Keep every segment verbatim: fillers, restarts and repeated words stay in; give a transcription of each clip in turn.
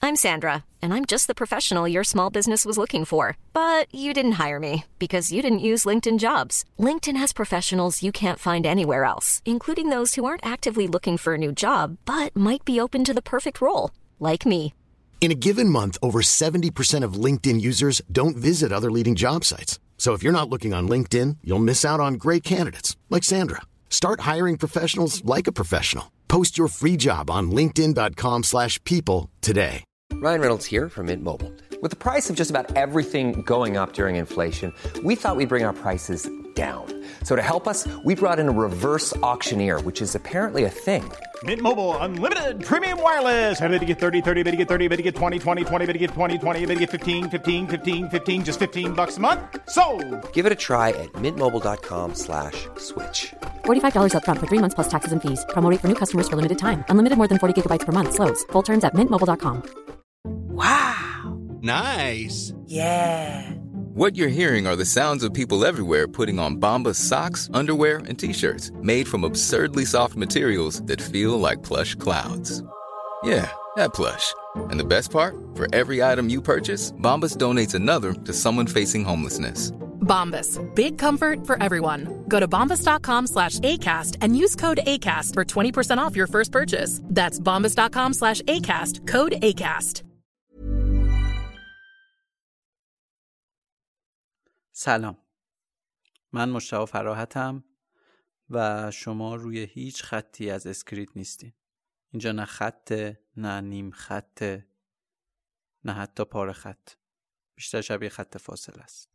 I'm Sandra, and I'm just the professional your small business was looking for. But you didn't hire me because you didn't use LinkedIn Jobs. LinkedIn has professionals you can't find anywhere else, including those who aren't actively looking for a new job, but might be open to the perfect role, like me. In a given month, over seventy percent of LinkedIn users don't visit other leading job sites. So if you're not looking on LinkedIn, you'll miss out on great candidates like Sandra. Start hiring professionals like a professional. Post your free job on linkedin dot com slash people today. Ryan Reynolds here from Mint Mobile. With the price of just about everything going up during inflation, we thought we'd bring our prices down. So to help us, we brought in a reverse auctioneer, which is apparently a thing. Mint Mobile Unlimited Premium Wireless. How to get thirty, thirty, how to get thirty, how to get twenty, twenty, twenty, how to get twenty, twenty, how to get fifteen, fifteen, fifteen, fifteen, just fifteen bucks a month? Sold! Give it a try at mintmobile.com slash switch. forty-five dollars up front for three months plus taxes and fees. Promo rate for new customers for limited time. Unlimited more than forty gigabytes per month. Slows full terms at mint mobile dot com. Wow. Nice. Yeah. What you're hearing are the sounds of people everywhere putting on Bombas socks, underwear, and T-shirts made from absurdly soft materials that feel like plush clouds. Yeah, that plush. And the best part? For every item you purchase, Bombas donates another to someone facing homelessness. Bombas. Big comfort for everyone. Go to bombas.com slash ACAST and use code ACAST for twenty percent off your first purchase. That's bombas.com slash ACAST. Code ACAST. سلام. من مشتاق فراحتم و شما روی هیچ خطی از اسکریت نیستین. اینجا نه خطه، نه نیم خطه، نه حتی پاره خط. بیشتر شبیه خط فاصله است.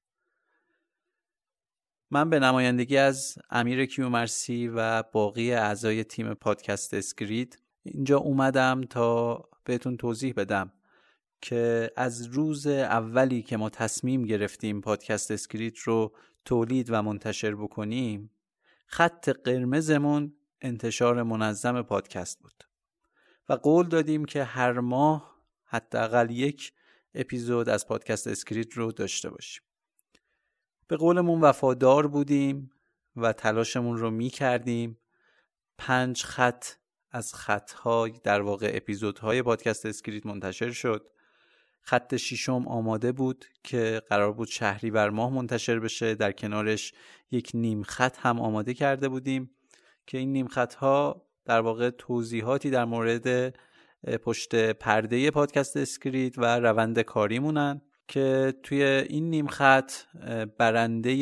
من به نمایندگی از امیر کیومرثی و باقی اعضای تیم پادکست اسکریت اینجا اومدم تا بهتون توضیح بدم که از روز اولی که ما تصمیم گرفتیم پادکست اسکریت رو تولید و منتشر بکنیم، خط قرمزمون انتشار منظم پادکست بود و قول دادیم که هر ماه حداقل یک اپیزود از پادکست اسکریت رو داشته باشیم. به قولمون وفادار بودیم و تلاشمون رو می کردیم. پنج خط از خطهای در واقع اپیزودهای پادکست اسکریت منتشر شد. خط ششم آماده بود که قرار بود شهریور ماه منتشر بشه. در کنارش یک نیم خط هم آماده کرده بودیم که این نیم خط ها در واقع توضیحاتی در مورد پشت پرده پادکست اسکریت و روند کاریمونن که توی این نیم خط برنده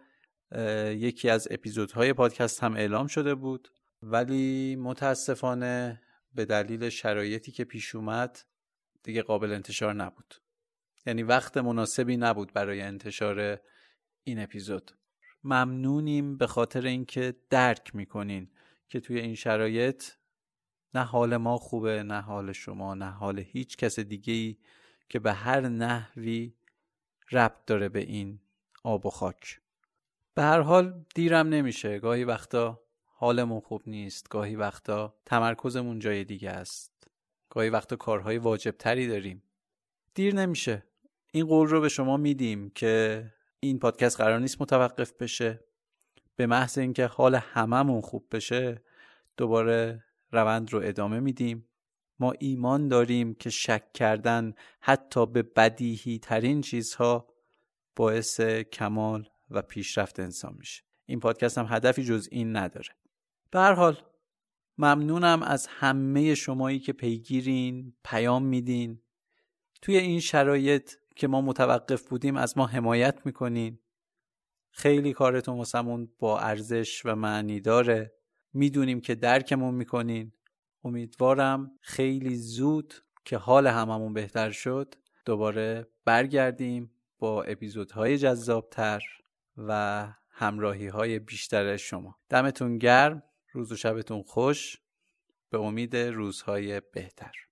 یکی از اپیزودهای پادکست هم اعلام شده بود، ولی متاسفانه به دلیل شرایطی که پیش اومد دیگه قابل انتشار نبود. یعنی وقت مناسبی نبود برای انتشار این اپیزود. ممنونیم به خاطر اینکه درک میکنین که توی این شرایط نه حال ما خوبه، نه حال شما، نه حال هیچ کس دیگه‌ای که به هر نحوی ربط داره به این آب و خاک. به هر حال دیرم نمیشه. گاهی وقتا حالمون خوب نیست، گاهی وقتا تمرکزمون جای دیگه است، گاهی وقتا کارهای واجب تری داریم. دیر نمیشه. این قول رو به شما میدیم که این پادکست قرار نیست متوقف بشه. به محض اینکه حال هممون خوب بشه دوباره روند رو ادامه میدیم. ما ایمان داریم که شک کردن حتی به بدیهی ترین چیزها باعث کمال و پیشرفت انسان میشه. این پادکست هم هدفی جز این نداره. به هر حال ممنونم از همه شمایی که پیگیرین، پیام میدین. توی این شرایط که ما متوقف بودیم از ما حمایت میکنین. خیلی کارتون واسمون با ارزش و معنی داره. میدونیم که درکمون میکنین. امیدوارم خیلی زود که حال هممون بهتر شد دوباره برگردیم با اپیزودهای جذابتر و همراهی‌های بیشتر شما. دمتون گرم. روز و شبتون خوش. به امید روزهای بهتر.